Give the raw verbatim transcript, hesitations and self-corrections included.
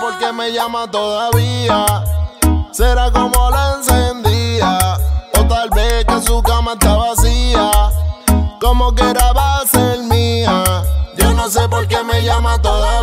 por qué me llama todavía. Será como la encendía, o tal vez que su cama está vacía. Como quiera va a ser mía. Yo no sé por qué me llama todavía.